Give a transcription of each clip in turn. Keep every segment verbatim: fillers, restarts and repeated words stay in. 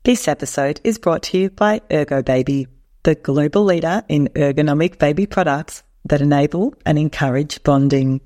This episode is brought to you by Ergobaby, the global leader in ergonomic baby products that enable and encourage bonding.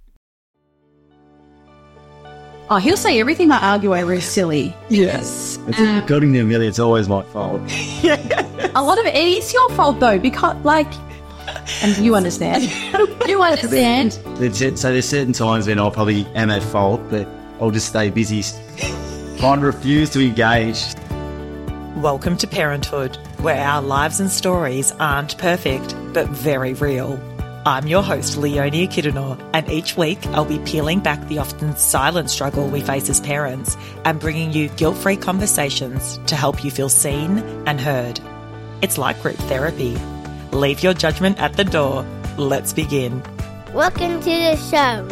Oh, he'll say everything I argue over is silly. Yes. It's, um, according to Amelia, it's always my fault. A lot of it is your fault, though, because, like, and you understand. You understand. So there's certain times when I probably am at fault, but I'll just stay busy trying to refuse to engage. Welcome to Parenthood, where our lives and stories aren't perfect, but very real. I'm your host, Leonie Kidanor, and each week I'll be peeling back the often silent struggle we face as parents and bringing you guilt-free conversations to help you feel seen and heard. It's like group therapy. Leave your judgment at the door. Let's begin. Welcome to the show.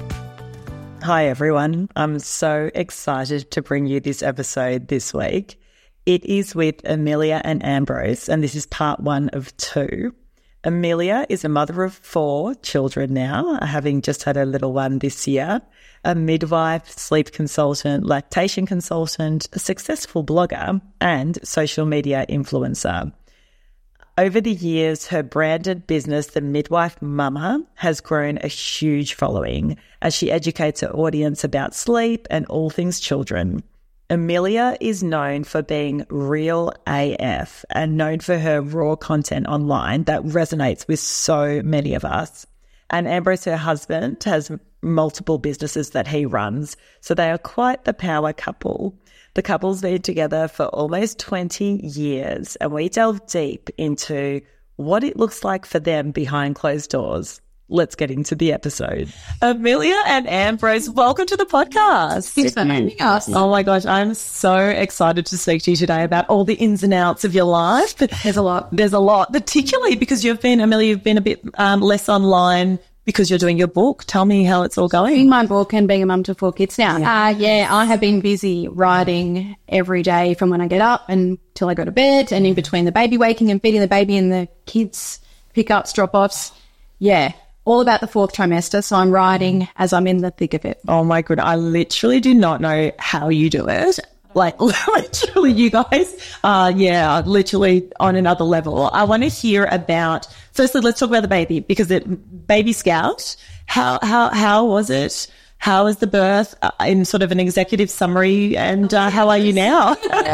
Hi, everyone. I'm so excited to bring you this episode this week. It is with Amelia and Ambrose, and this is part one of two. Amelia is a mother of four children now, having just had a little one this year, a midwife, sleep consultant, lactation consultant, a successful blogger, and social media influencer. Over the years, her branded business, The Midwife Mama, has grown a huge following as she educates her audience about sleep and all things children. Amelia is known for being real A F and known for her raw content online that resonates with so many of us. And Ambrose, her husband, has multiple businesses that he runs, so they are quite the power couple. The couple's been together for almost twenty years, and we delve deep into what it looks like for them behind closed doors. Let's get into the episode. Amelia and Ambrose, welcome to the podcast. Thanks for having us. Oh my gosh, I'm so excited to speak to you today about all the ins and outs of your life. But There's a lot. There's a lot, particularly because you've been, Amelia, you've been a bit um, less online because you're doing your book. Tell me how it's all going. Doing my book and being a mum to four kids now. Yeah. Uh, yeah, I have been busy writing every day from when I get up until I go to bed, and in between the baby waking and feeding the baby and the kids pickups, drop-offs. Yeah. All about the fourth trimester, so I'm writing as I'm in the thick of it. Oh my goodness, I literally do not know how you do it. Like, literally, you guys are, yeah, literally on another level. I want to hear about, firstly, let's talk about the baby, because it, baby Scout, how, how, how was it? How was the birth uh, in sort of an executive summary, and uh, how are you now?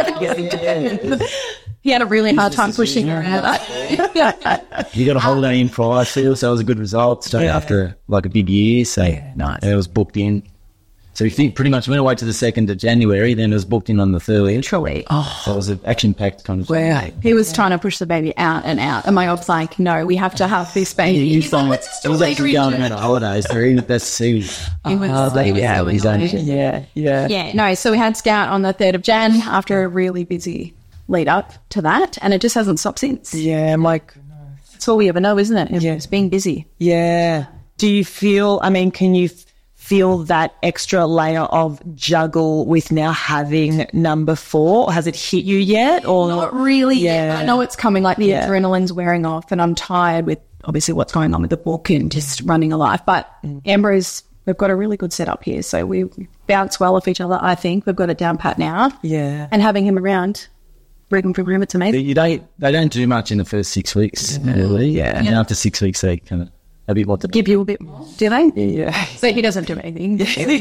He had a really hard time pushing her out. You got a holiday in prior too, so it was a good result. So yeah. After like a big year, so yeah, nice. It was booked in. So we think pretty much went away to the second of January, then it was booked in on the thirtieth. Truly. Oh, so it was an action-packed kind of. Wow. He was trying to push the baby out and out, and my op's like, "No, we have to have this baby." You thought it was actually going on holidays. So he, that's serious. He was, Oh, he was yeah, so he's annoyed. only- yeah, yeah. Yeah, no, so we had Scout on the third of Jan after a really busy lead up to that, and it just hasn't stopped since. Yeah, I'm like, That's all we ever know, isn't it? It's Yeah. being busy. yeah. Do you feel, I mean, can you f- feel that extra layer of juggle with now having number four? Has it hit you yet? Or Not really. Yeah. I know it's coming, like the Yeah. adrenaline's wearing off, and I'm tired with obviously what's going on with the book and just running a life. But Ambrose, we've got a really good setup here, so we bounce well off each other, I think. We've got it down pat now. Yeah. And having him around, working for him, it's amazing. You don't, they don't do much in the first six weeks, really. Yeah. And after six weeks, they kind of a bit more to Give you a bit more, do they? Yeah. So he doesn't do anything.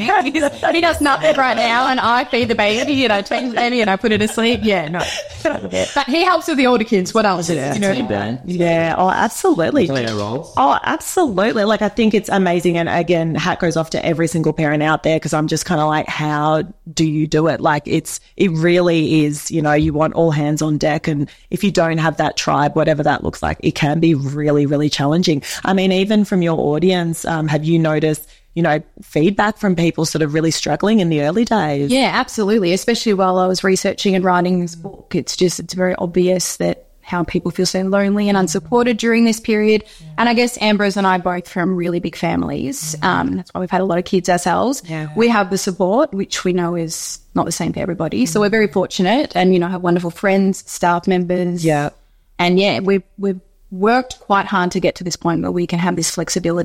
He does nothing right now, and I feed the baby, you know, take the baby and I put her to sleep. Yeah, no. But he helps with the older kids. What else? Yeah. You know? Dan. Yeah, oh, absolutely. Play our roles. Oh, absolutely. Like, I think it's amazing. And again, hat goes off to every single parent out there, because I'm just kind of like, how do you do it? Like, it's, it really is, you know, you want all hands on deck. And if you don't have that tribe, whatever that looks like, it can be really, really challenging. I mean, even from your audience, um, have you noticed, you know, feedback from people sort of really struggling in the early days? Yeah, absolutely. Especially while I was researching and writing this book, it's just, it's very obvious that how people feel so lonely and unsupported during this period. Yeah. And I guess Ambrose and I both from really big families. Mm-hmm. Um, that's why we've had a lot of kids ourselves. Yeah. We have the support, which we know is not the same for everybody. Mm-hmm. So we're very fortunate, and, you know, have wonderful friends, staff members. Yeah. And yeah, we've, we've worked quite hard to get to this point where we can have this flexibility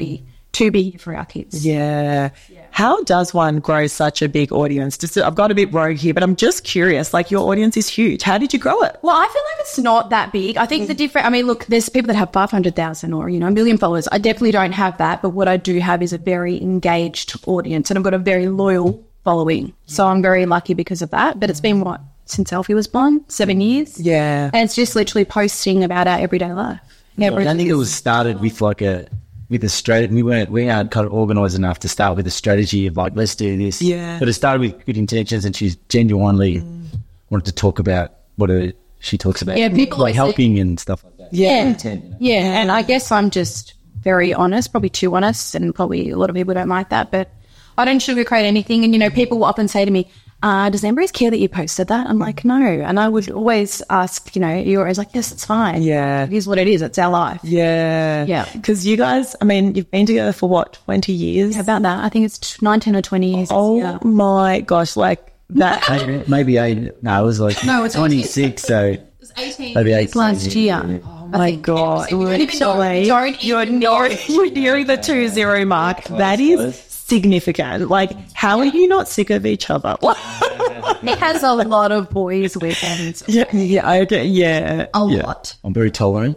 to be here for our kids. Yeah. How does one grow such a big audience? Just, I've got a bit rogue here, but I'm just curious. Like, your audience is huge. How did you grow it? Well, I feel like it's not that big. I think the different, I mean, look, there's people that have five hundred thousand or, you know, a million followers. I definitely don't have that. But what I do have is a very engaged audience, and I've got a very loyal following. So I'm very lucky because of that. But it's been, what, since Alfie was born? Seven years? Yeah. And it's just literally posting about our everyday life. I don't think it was started with like a, with a strategy. We weren't, we aren't kind of organised enough to start with a strategy of like, let's do this. Yeah. But it started with good intentions, and she's genuinely mm. wanted to talk about what her, she talks about. Yeah, people like helping and stuff like that. Yeah. Intent, you know? Yeah. And I guess I'm just very honest, probably too honest, and probably a lot of people don't like that, but I don't sugarcoat anything. And, you know, people will often say to me, uh, does Ambrose care that you posted that? I'm like, no. And I would always ask, you know, you're always like, yes, it's fine. Yeah. It is what it is. It's our life. Yeah. Yeah. Because you guys, I mean, you've been together for what, twenty years? Yeah, about that. I think it's nineteen or twenty years. Oh, yeah. my gosh. Like that. Maybe, maybe eight. No, it was like No, it's twenty-six. So It was eighteen maybe eight. last year. Oh, my God. Literally, Don't you're, you're nearing the two zero mark. That is significant. Like, how are you not sick of each other? It has a lot of boys' weekends. yeah, yeah, okay, yeah. A Yeah. lot. I'm very tolerant.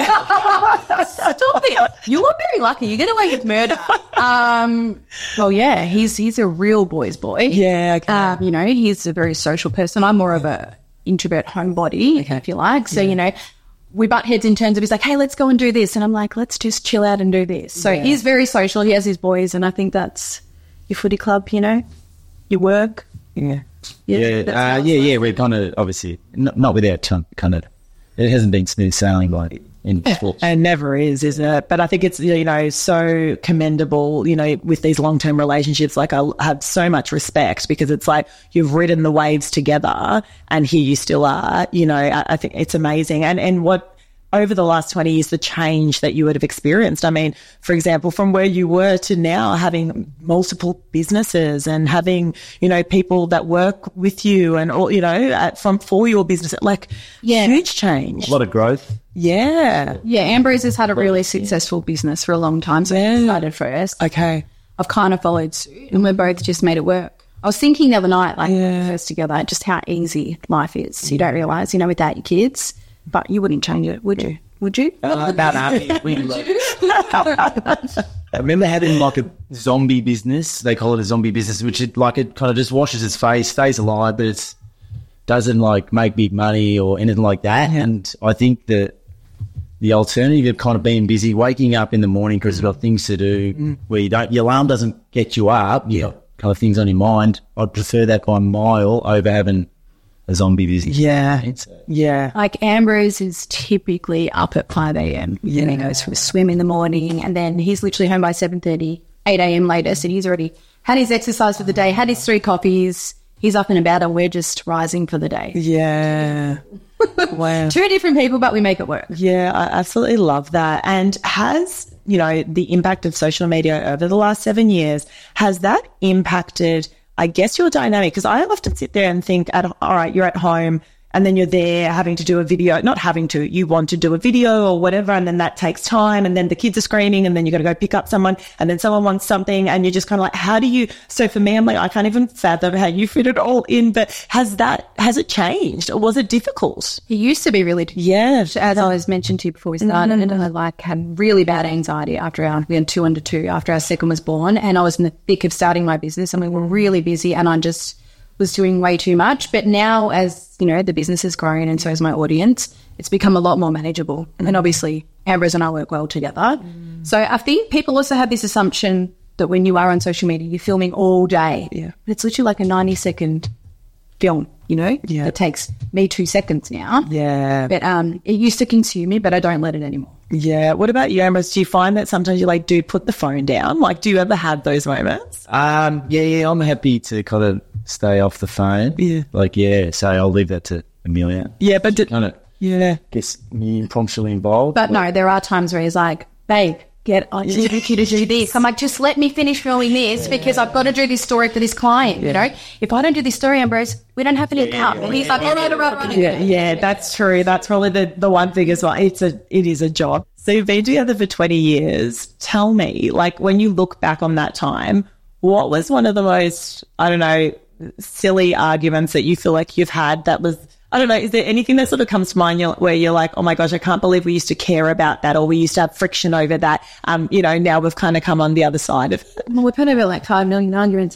Stop it. You are very lucky. You get away with murder. Um, well, yeah, he's he's a real boy's boy. Yeah, okay. Um, you know, he's a very social person. I'm more of a introvert homebody, Okay. if you like. So, you know, we butt heads in terms of he's like, hey, let's go and do this. And I'm like, let's just chill out and do this. So he's very social. He has his boys. And I think that's your footy club, you know, your work. Yeah. Yeah, that's uh, how yeah, it's yeah. We're kind of obviously not, not without ton- kind of. It hasn't been smooth sailing by in sports. And never is, isn't it? But I think it's, you know, so commendable, you know, with these long-term relationships. Like, I have so much respect because it's like you've ridden the waves together and here you still are, you know. I, I think it's amazing. And, and what, over the last twenty years, the change that you would have experienced. I mean, for example, from where you were to now having multiple businesses and having, you know, people that work with you and all, you know, at, from for your business, like Yeah. huge change. A lot of growth. Yeah. Yeah, Ambrose has had a really successful business for a long time. So I started first. Okay. I've kind of followed suit and we've both just made it work. I was thinking the other night, like, Yeah. first together, just how easy life is. You don't realise, you know, without your kids, but you wouldn't change it, would you? Would you? About that. We love- I remember having like a zombie business. They call it a zombie business, which it like it kind of just washes its face, stays alive, but it's doesn't like make big money or anything like that. Yeah. And I think that the alternative of kind of being busy, waking up in the morning because you've got things to do, mm. where you don't, your alarm doesn't get you up. You got kind of things on your mind. I'd prefer that by a mile over having a zombie business. Yeah. It's, uh, Yeah. Like Ambrose is typically up at five a.m. Yeah. and he goes for a swim in the morning and then he's literally home by seven thirty, eight a.m. latest, and he's already had his exercise for the day, had his three coffees, he's up and about and we're just rising for the day. Yeah. Wow. Two different people, but we make it work. Yeah, I absolutely love that. And has, you know, the impact of social media over the last seven years, has that impacted, I guess, your dynamic? Because I often sit there and think, at, all right, you're at home and then you're there having to do a video, not having to, you want to do a video or whatever, and then that takes time, and then the kids are screaming, and then you got to go pick up someone, and then someone wants something, and you're just kind of like, how do you, so for me, I'm like, I can't even fathom how you fit it all in, but has that, has it changed, or was it difficult? He used to be really Yeah. as I was mentioned to you before we started, and I like had really bad anxiety after our we had two under two after our second was born, and I was in the thick of starting my business, and we were really busy, and I just was doing way too much. But now, as you know, the business has grown, and so has my audience, it's become a lot more manageable. And then obviously, Ambrose and I work well together. Mm. So I think people also have this assumption that when you are on social media, you're filming all day. Yeah. But it's literally like a ninety second film, you know? Yeah. It takes me two seconds now. Yeah. But um, it used to consume me, but I don't let it anymore. Yeah. What about you, Ambrose? Do you find that sometimes you're like, dude, put the phone down? Like, do you ever have those moments? Um, yeah, yeah, I'm happy to kind of stay off the phone. Yeah. Like, yeah, so I'll leave that to Amelia. Yeah, but did, Kind of yeah. gets me impromptu involved. But no, there are times where he's like, babe, get on you to do this. I'm like, just let me finish filming this because I've got to do this story for this client, you know? If I don't do this story, Ambrose, we don't have any cut. And he's like, all right, all right, all right. Yeah, yeah, that's true. That's probably the, the one thing as well. It's a, it is a job. So you've been together for twenty years. Tell me, like, when you look back on that time, what was one of the most, I don't know, silly arguments that you feel like you've had that was, I don't know, is there anything that sort of comes to mind where you're like, oh my gosh, I can't believe we used to care about that, or we used to have friction over that. Um, you know, now we've kind of come on the other side of it. Well, we've had over like five million arguments.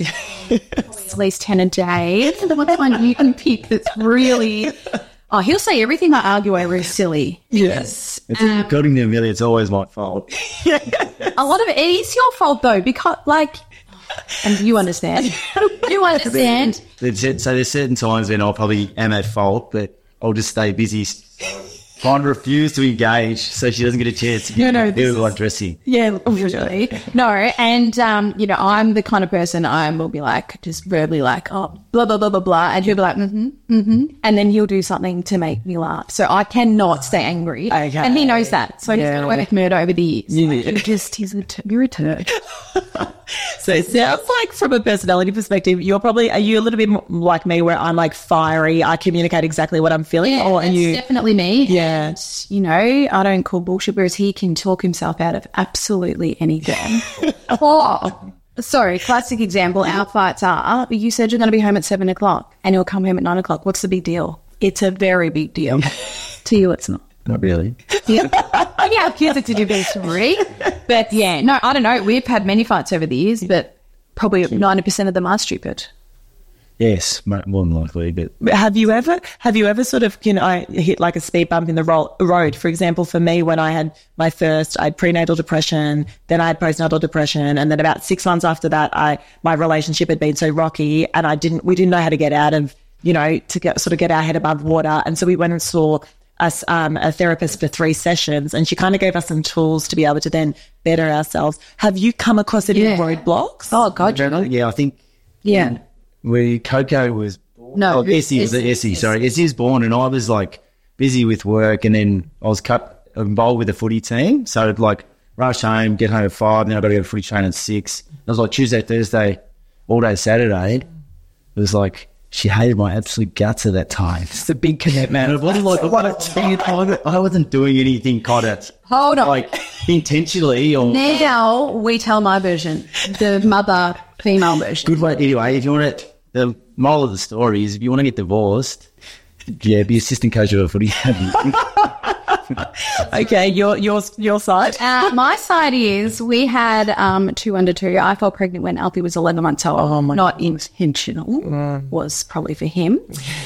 At least ten a day. The one you can pick that's really... Oh, he'll say everything I argue over is silly. Yes. It's, um, according to Amelia, it's always my fault. A lot of it, it is your fault though, because like, and you understand. You understand. There's, so there's certain times when I probably am at fault, but I'll just stay busy trying to refuse to engage so she doesn't get a chance to no, no, do like dressing. Yeah, usually. No, and, um, you know, I'm the kind of person I will be like, just verbally like, oh, blah, blah, blah, blah, blah. And he'll be like, mm-hmm, mm-hmm. And then he'll do something to make me laugh. So I cannot stay angry. Okay. And he knows that. So I just got away with murder over the years. Yeah. Like, you're just, he's a, t- you're a turd. So it sounds like from a personality perspective, you're probably, are you a little bit more like me where I'm like fiery, I communicate exactly what I'm feeling? Yeah, or are that's you definitely me. Yeah. And, you know, I don't call bullshit, whereas he can talk himself out of absolutely anything. Oh, sorry, classic example, our fights are, you said you're going to be home at seven o'clock and he'll come home at nine o'clock. What's the big deal? It's a very big deal. To you, it's not. Not really. Yeah. I have kids to do this story. But yeah, no, I don't know. We've had many fights over the years, but probably ninety percent of them are stupid. Yes, more than likely. But have you ever, have you ever sort of, you know, I hit like a speed bump in the ro- road? For example, for me, when I had my first, I had prenatal depression, then I had postnatal depression, and then about six months after that, I my relationship had been so rocky, and I didn't, we didn't know how to get out of, you know, to get sort of get our head above water, and so we went and saw us um, a therapist for three sessions, and she kind of gave us some tools to be able to then better ourselves. Have you come across any Yeah. roadblocks? Oh, God. yeah, I think Yeah. we Coco was born. No, oh, Essie was Essie. Essie. Sorry, Essie was born, and I was like busy with work, and then I was cut, involved with the footy team. So I'd like rush home, get home at five, then I got to go to footy train at six. It was like Tuesday, Thursday, all day Saturday. It was like she hated my absolute guts at that time. It's a big commitment. And it wasn't like I wasn't doing anything kind of Hold on. like intentionally or Now we tell my version, the mother female version. good way. Anyway, if you want it, the moral of the story is if you want to get divorced, yeah, be assistant coach of a footy. Okay, your your your side. Uh, my side is we had um, two under two. I fell pregnant when Alfie was eleven months old. Oh, my Not intentional. Was probably for him.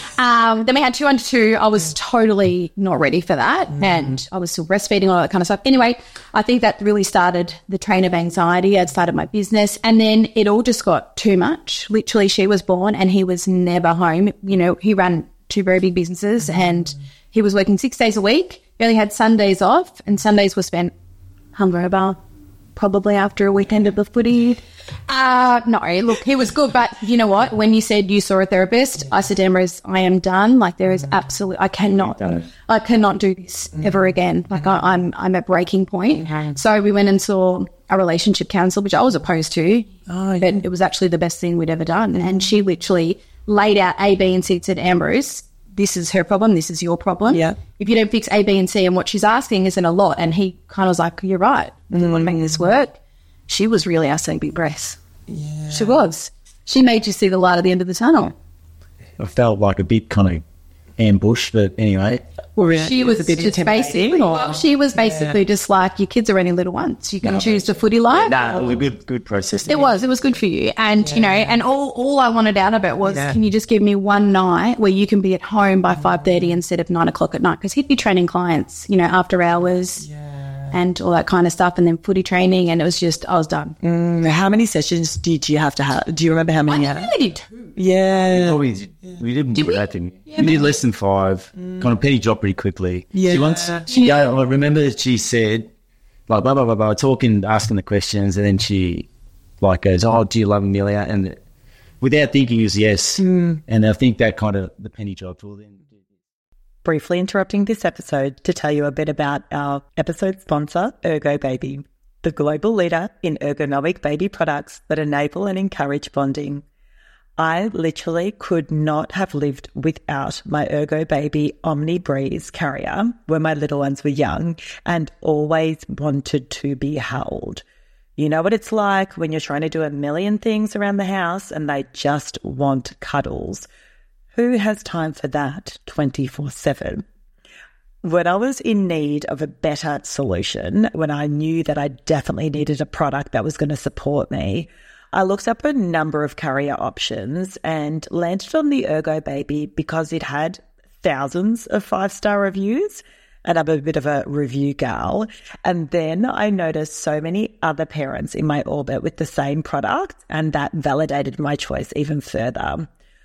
Um, then we had two under two. I was totally not ready for that. And I was still breastfeeding, all that kind of stuff. Anyway, I think that really started the train of anxiety. It started my business. And then it all just got too much. Literally, she was born and he was never home. You know, he ran two very big businesses and he was working six days a week. He only had Sundays off, and Sundays were spent hungover, probably after a weekend of the footy. Uh, no, look, he was good, but you know what? When you said you saw a therapist, I said, Ambrose, I am done. Like, there is absolutely, I cannot, I cannot do this ever again. Like, I, I'm, I'm at breaking point. So we went and saw a relationship counsellor, which I was opposed to, Oh, but it was actually the best thing we'd ever done. And she literally laid out A, B, and C and said, Ambrose, this is her problem, this is your problem. Yeah. If you don't fix A, B, and C, and what she's asking isn't a lot, and he kind of was like, you're right, and then want to make this work. She was really our saving grace. Yeah. She was. She made you see the light at the end of the tunnel. I felt like a bit kind of ambushed, but anyway. Well, She was a bit just intimidating, basically, or- well, she was basically just like, your kids are only little ones. You can choose to footy life. Nah, it was a good, good process. It was. It was good for you. And, you know, and all, all I wanted out of it was, Yeah. can you just give me one night where you can be at home by five thirty instead of nine o'clock at night? Because he'd be training clients, you know, after hours and all that kind of stuff, and then footy training. And it was just, I was done. Mm, how many sessions did you have to have? Do you remember how many you I had? really did two. Yeah. Probably, we didn't do that, didn't we? We did less than five. Kind of penny dropped pretty quickly. Yeah. She once, she, yeah, I remember that she said, like, blah, blah, blah, blah, talking, asking the questions, and then she, like, goes, oh, do you love Amelia? And without thinking, it was yes. And I think that kind of, the penny dropped. Well, then, Briefly interrupting this episode to tell you a bit about our episode sponsor, Ergo Baby, the global leader in ergonomic baby products that enable and encourage bonding. I literally could not have lived without my Ergo Baby Omni Breeze carrier when my little ones were young and always wanted to be held. You know what it's like when you're trying to do a million things around the house and they just want cuddles. Who has time for that twenty-four seven? When I was in need of a better solution, when I knew that I definitely needed a product that was going to support me, I looked up a number of carrier options and landed on the Ergo Baby because it had thousands of five-star reviews, and I'm a bit of a review gal. And then I noticed so many other parents in my orbit with the same product, and that validated my choice even further.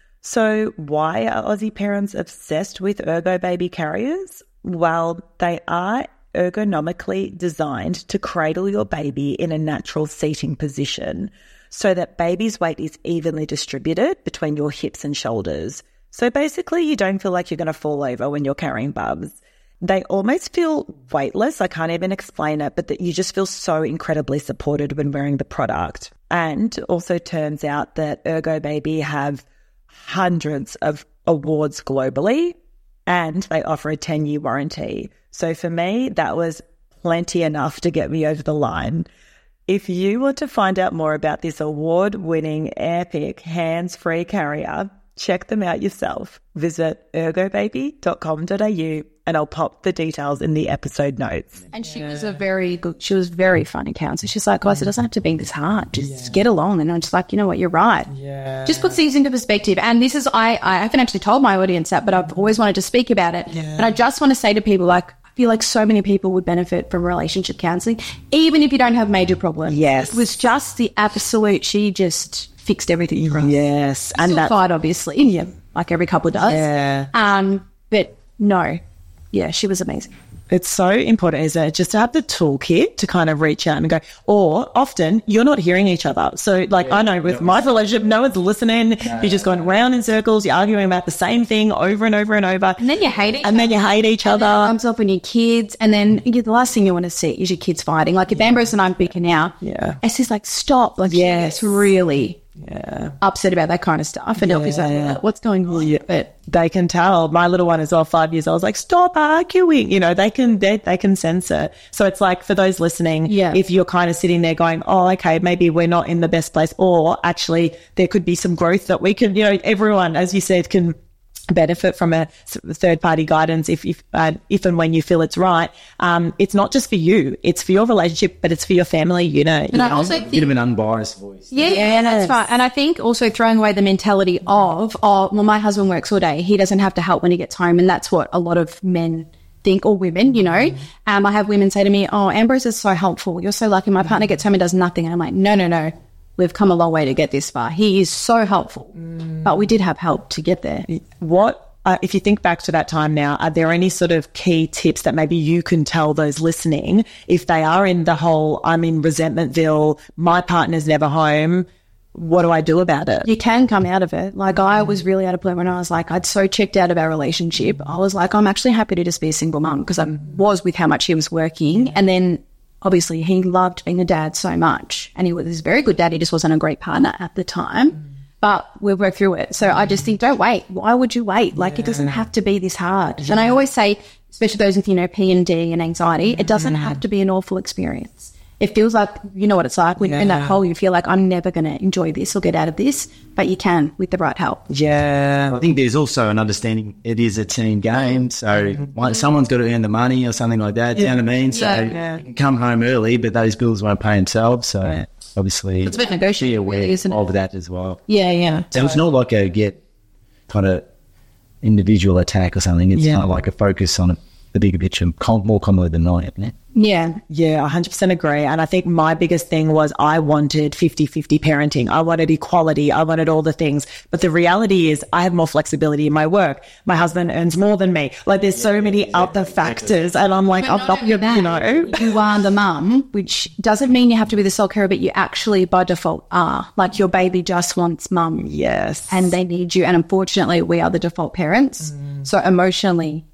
So why are Aussie parents obsessed with Ergo Baby carriers? Well, they are ergonomically designed to cradle your baby in a natural seating position so that baby's weight is evenly distributed between your hips and shoulders. So basically, you don't feel like you're going to fall over when you're carrying bubs. They almost feel weightless. I can't even explain it, but that you just feel so incredibly supported when wearing the product. And also turns out that Ergo Baby have hundreds of awards globally, and they offer a ten-year warranty. So for me, that was plenty enough to get me over the line. If you want to find out more about this award-winning, epic, hands-free carrier, check them out yourself. Visit ergo baby dot com dot a u and I'll pop the details in the episode notes. And she yeah. was a very good, she was very funny counselor. She's like, guys, it doesn't have to be this hard. Just yeah. get along. And I'm just like, you know what, you're right. Yeah. Just puts things into perspective. And this is, I, I haven't actually told my audience that, but I've always wanted to speak about it. Yeah. And I just want to say to people, like, I feel like so many people would benefit from relationship counselling, even if you don't have major problems. Yes. It was just the absolute, she just fixed everything for us. Yes. And Still that fight, obviously, yeah, like every couple does. Yeah. Um, but no, yeah, she was amazing. It's so important, isn't it, just to have the toolkit to kind of reach out and go, or often you're not hearing each other. So like yeah, I know with my relationship, no one's listening. No. You're just going round in circles. You're arguing about the same thing over and over and over. And then you hate each and other. And then you hate each and other. It comes up on your kids. And then you, the last thing you want to see is your kids fighting. Like if Ambrose and I'm picking out, yeah. it's just like, stop. Like, yes. It's really yeah. upset about that kind of stuff. And yeah. Elfie's like, yeah. what's going on? Yeah. But they can tell. My little one is all five years old. I was like, stop arguing. You know, they can they, they can sense it. So it's like for those listening, yeah. if you're kind of sitting there going, oh, okay, maybe we're not in the best place, or actually there could be some growth that we can, you know, everyone, as you said, can benefit from a third-party guidance if if, uh, if and when you feel it's right. Um, it's not just for you; it's for your relationship, but it's for your family. You know, and you I know? also a bit of an unbiased voice. Yeah, yeah, that's right. And I think also throwing away the mentality of, oh, well, my husband works all day; he doesn't have to help when he gets home, and that's what a lot of men think, or women. You know, mm. um, I have women say to me, "Oh, Ambrose is so helpful. You're so lucky. My partner gets home and does nothing." And I'm like, "No, no, no. We've come a long way to get this far. He is so helpful, mm. but we did have help to get there." What? Uh, if you think back to that time now, are there any sort of key tips that maybe you can tell those listening if they are in the whole, I'm in Resentmentville, my partner's never home, what do I do about it? You can come out of it. Like I was really at a point when I was like, I'd so checked out of our relationship. I was like, I'm actually happy to just be a single mum because I was with how much he was working. And then obviously he loved being a dad so much and he was a very good dad. He just wasn't a great partner at the time. But we'll work through it. So I just think, don't wait. Why would you wait? Like, yeah. It doesn't have to be this hard. Yeah. And I always say, especially those with, you know, P and D and anxiety, it doesn't mm. have to be an awful experience. It feels like, you know what it's like when yeah. you're in that hole, you feel like I'm never going to enjoy this or get out of this, but you can with the right help. Yeah. I think there's also an understanding it is a team game. So mm-hmm. someone's got to earn the money or something like that. Yeah. You know what I mean? So yeah. Yeah. You can come home early, but those bills won't pay themselves. So yeah. obviously it's a bit negotiable, be aware really, isn't it? of that as well. Yeah, yeah. So it's not like a get kind of individual attack or something. It's yeah. kind of like a focus on a, the bigger picture, more commonly than not, isn't it? Yeah. Yeah, one hundred percent agree. And I think my biggest thing was I wanted fifty-fifty parenting. I wanted equality. I wanted all the things. But the reality is I have more flexibility in my work. My husband earns more than me. Like there's yeah, so many exactly. other factors. And I'm like, I'm not, you know. You are the mum, which doesn't mean you have to be the sole carer, but you actually by default are. Like your baby just wants mum. Yes. And they need you. And unfortunately, we are the default parents. Mm. So emotionally,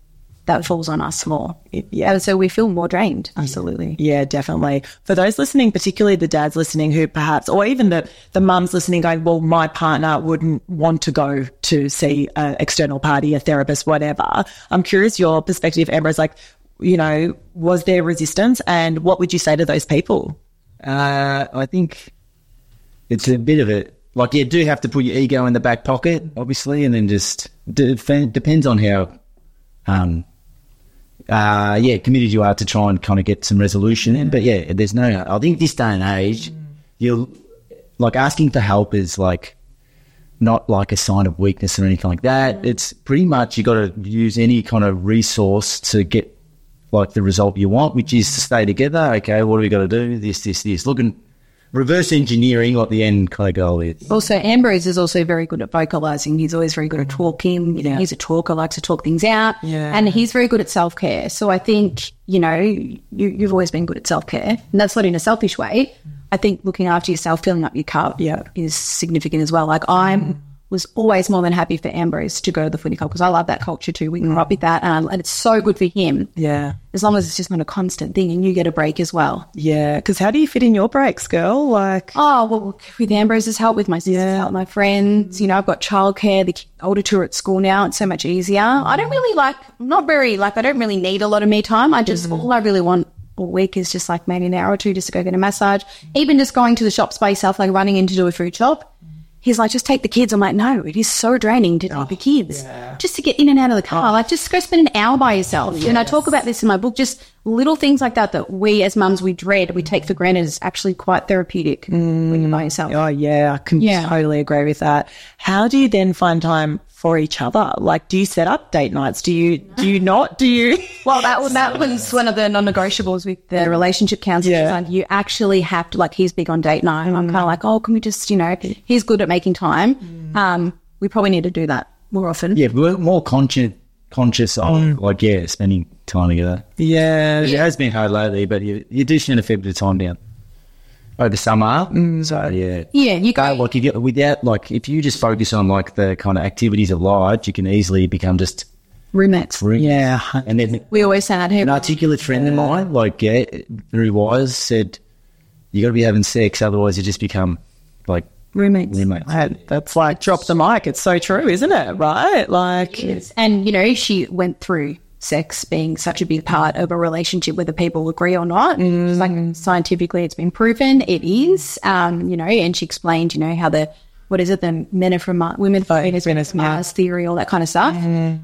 that falls on us more. Yeah. And so we feel more drained. Absolutely. Yeah, definitely. For those listening, particularly the dads listening who perhaps, or even the, the mums listening going, well, my partner wouldn't want to go to see an external party, a therapist, whatever. I'm curious your perspective, Amber, is like, you know, was there resistance and what would you say to those people? Uh, I think it's a bit of it. Like, you do have to put your ego in the back pocket, obviously, and then just de- depends on how, um, uh, yeah, committed you are to try and kind of get some resolution in. But yeah, there's no. I think this day and age, you're like asking for help is like not like a sign of weakness or anything like that. It's pretty much you got to use any kind of resource to get like the result you want, which is to stay together. Okay, what do we got to do? This, this, this. Looking. Reverse engineering what the end kind of goal is. Also, Ambrose is also very good at vocalising. He's always very good at talking. You know, Yeah. he's a talker, likes to talk things out. Yeah. And he's very good at self-care. So I think, you know, you, you've always been good at self-care. And that's not in a selfish way. I think looking after yourself, filling up your cup Yeah. is significant as well. Like I was always more than happy for Ambrose to go to the footy club because I love that culture too. We grew up with that. And, and it's so good for him. Yeah. As long as it's just not a constant thing and you get a break as well. Yeah. Because how do you fit in your breaks, girl? Like, Oh, well, with Ambrose's help, with my sister's Yeah. help, my friends, you know, I've got childcare, the older two are at school now. It's so much easier. I don't really like, I'm not very, like, I don't really need a lot of me time. I just, all I really want all week is just like maybe an hour or two just to go get a massage. Even just going to the shops by yourself, like running in to do a food shop. He's like, just take the kids. I'm like, no, it is so draining to take the kids just to get in and out of the car. Like, just go spend an hour by yourself. And I talk about this in my book, just little things like that that we as mums, we dread, we take for granted is actually quite therapeutic when you're by yourself. oh, yeah, I can Yeah. totally agree with that. How do you then find time for each other? Like, do you set up date nights? Do you, do you not? Do you? Well, that was, that was one of the non-negotiables with the relationship counselor. Yeah. Like, you actually have to, like, he's big on date night. I'm kind of like, oh, can we just, you know, he's good at making time. Um, we probably need to do that more often. Yeah, we're more conscious conscious of like yeah, spending time together. Yeah. It has been hard lately, but you you do spend a fair bit of time down over summer. So yeah. Yeah, you go. But, like if you without like if you just focus on like the kind of activities of life, you can easily become just Roommates. roommates. Yeah. And then We always say that here. an articulate friend of mine, like yeah, very wise, said you got to be having sex, otherwise you just become like Roommates. roommates. That- That's like drop the mic. It's so true, isn't it? Right? Like, And, you know, she went through sex being such a big part of a relationship, whether people agree or not. It's like scientifically it's been proven it is, um, you know, and she explained, you know, how the, what is it, the men are from Mars, women from Venus, Venus, from Mars theory, all that kind of stuff.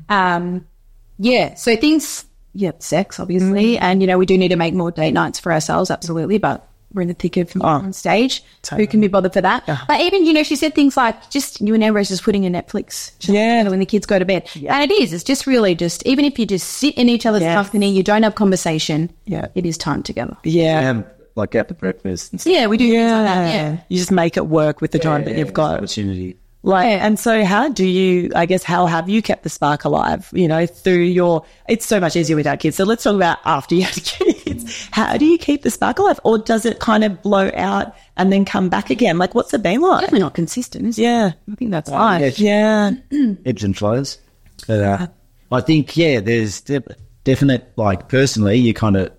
Um, yeah, so things, yeah, sex, obviously. And, you know, we do need to make more date nights for ourselves, absolutely, but we're in the thick of on stage. totally. Who can be bothered for that? But even, you know, she said things like just you and Ambrose just putting in Netflix. Just, Yeah. you know, when the kids go to bed. And it is. It's just really just, even if you just sit in each other's Yes. company, you don't have conversation, Yeah. it is time together. yeah. Have like out for breakfast and stuff. Yeah, we do. things Yeah. like that, yeah. You just make it work with the time that you've got. opportunity. Like, Yeah. and so how do you, I guess, how have you kept the spark alive, you know, through your, it's so much easier without kids. So let's talk about after you had kids. How do you keep the spark alive? Or does it kind of blow out and then come back again? Like, what's it been like? Definitely not consistent, is it? Yeah. I think that's life. Yeah. Yeah. Ebbs and flows. But uh, I think, yeah, there's de- definite, like, personally, you kind of,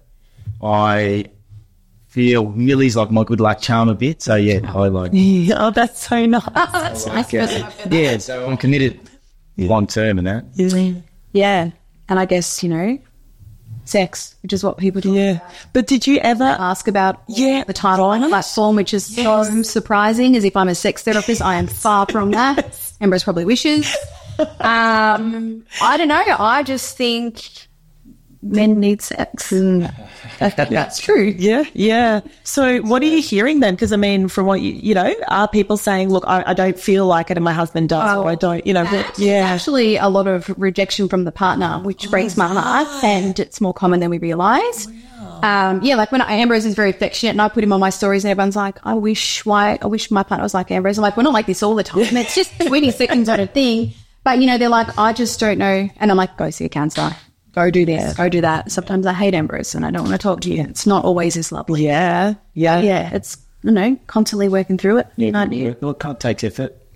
I feel Millie's like my good luck charm a bit. So, yeah, I like, Yeah. Oh, that's so nice. That's nice. yeah, yeah, so I'm committed long term in that. Yeah. And I guess, you know, sex, which is what people do. Yeah. But did you ever, Ask about Yeah. the title on the platform, which is so surprising. As if I'm a sex therapist, I am far from that. Ambrose probably wishes. Um, I don't know. I just think men need sex. That's true. yeah, yeah. So what are you hearing then? Because I mean, from what you, you know, are people saying, look, I, I don't feel like it and my husband does, or I don't, you know, what- yeah. Actually, a lot of rejection from the partner, which breaks my heart, and it's more common than we realise. Um, yeah, like when I, Ambrose is very affectionate, and I put him on my stories, and everyone's like, "I wish why I wish my partner was like Ambrose." I'm like, "We're not like this all the time. It's just twenty seconds on a thing." But you know, they're like, "I just don't know," and I'm like, "Go see a counsellor. Go do this. Go do that." Sometimes I hate Ambrose, and I don't want to talk to you. It's not always as lovely. Yeah, yeah, Yeah, it's you know constantly working through it. You know, Well, it can't take effort.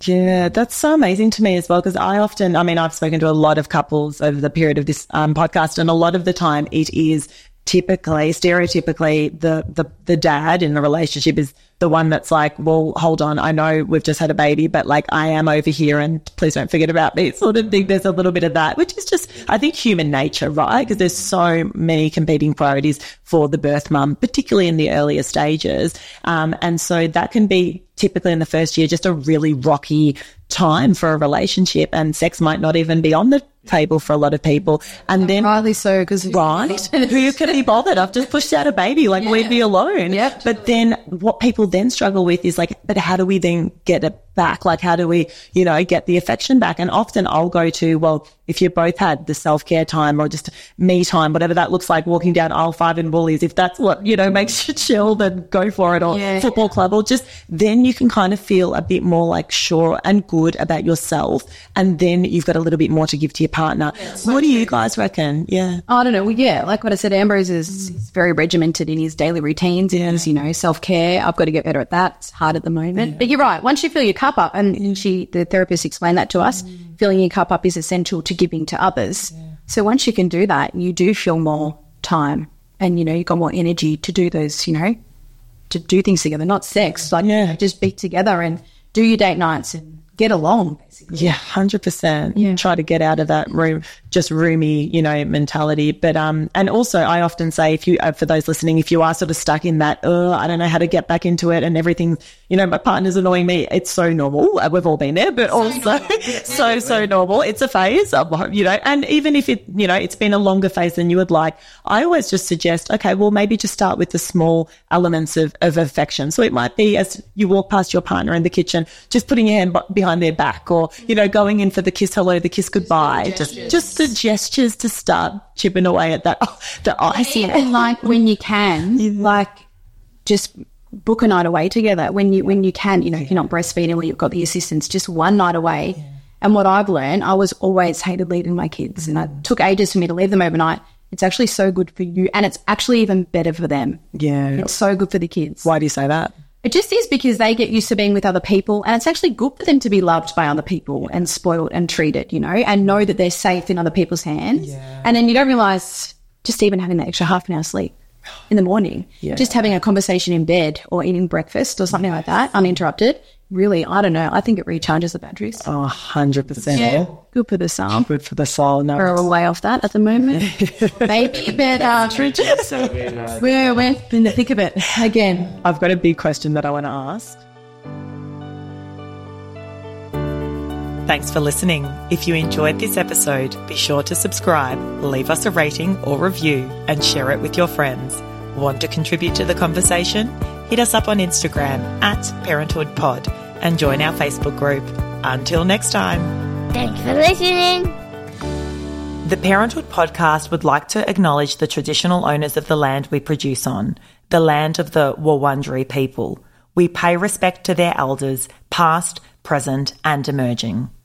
Yeah, that's so amazing to me as well, because I often, I mean, I've spoken to a lot of couples over the period of this um, podcast, and a lot of the time it is typically, stereotypically, the, the, the dad in the relationship is the one that's like, well, hold on, I know we've just had a baby, but like I am over here and please don't forget about me sort of thing. There's a little bit of that, which is just, I think, human nature, right? Because there's so many competing priorities for the birth mum, particularly in the earlier stages. Um, and so that can be typically in the first year just a really rocky time for a relationship, and sex might not even be on the table for a lot of people. And then Rightly so, because right, who can be bothered? I've just pushed out a baby, like, yeah. leave me alone. Yep. But then what people then struggle with is like, but how do we then get it back? Like, how do we, you know, get the affection back? And often I'll go to, well, if you both had the self-care time or just me time, whatever that looks like, walking down aisle five in Woolies, if that's what, you know, makes you chill, then go for it. Or yeah. football club, or just then you can kind of feel a bit more like sure and good about yourself. And then you've got a little bit more to give to your partner. Yeah, what do you guys reckon? Yeah. I don't know. Well, yeah, like what I said, Ambrose is mm. very regimented in his daily routines. Yeah. His, you know, self-care. I've got to get better at that. It's hard at the moment. Yeah. But you're right. Once you fill your cup up, and she, the therapist explained that to us, mm. filling your cup up is essential to giving to others. Yeah. So once you can do that, you do feel more time, and, you know, you've got more energy to do those, you know, to do things together, not sex. Like, yeah. just be together and do your date nights and get along, basically. Yeah, one hundred percent. Yeah. Try to get out of that room, just roomy, you know, mentality. But, um, and also I often say, if you, uh, for those listening, if you are sort of stuck in that, oh, I don't know how to get back into it and everything, you know, my partner's annoying me, it's so normal. We've all been there, but so also normal. so, so normal. It's a phase, you know, and even if it, you know, it's been a longer phase than you would like, I always just suggest, okay, well, maybe just start with the small elements of, of affection. So it might be as you walk past your partner in the kitchen, just putting your hand behind their back, or, you know, going in for the kiss hello, the kiss goodbye, just just the gestures to start chipping away at that, oh, the ice. Yeah, and like when you can, yeah. like just book a night away together when you when you can, you know, if you're not breastfeeding or you've got the assistance, just one night away. Yeah. And what I've learned, I was always hated leaving my kids, and it took ages for me to leave them overnight. It's actually so good for you, and it's actually even better for them. Yeah. It's so good for the kids. Why do you say that? It just is, because they get used to being with other people, and it's actually good for them to be loved by other people and spoiled and treated, you know, and know that they're safe in other people's hands. Yeah. And then you don't realise, just even having that extra half an hour sleep in the morning, yeah. just having a conversation in bed or eating breakfast or something like that, uninterrupted, really, I don't know, I think it recharges the batteries. Oh, one hundred percent. Yeah. Good for the soul. Good for the soul. No, we're way off that at the moment. Maybe, but uh, so we're, we're in the thick of it again. I've got a big question that I want to ask. Thanks for listening. If you enjoyed this episode, be sure to subscribe, leave us a rating or review, and share it with your friends. Want to contribute to the conversation? Hit us up on Instagram at parenthoodpod and join our Facebook group. Until next time. Thanks for listening. The Parenthood Podcast would like to acknowledge the traditional owners of the land we produce on, the land of the Wurundjeri people. We pay respect to their elders, past, present, and emerging.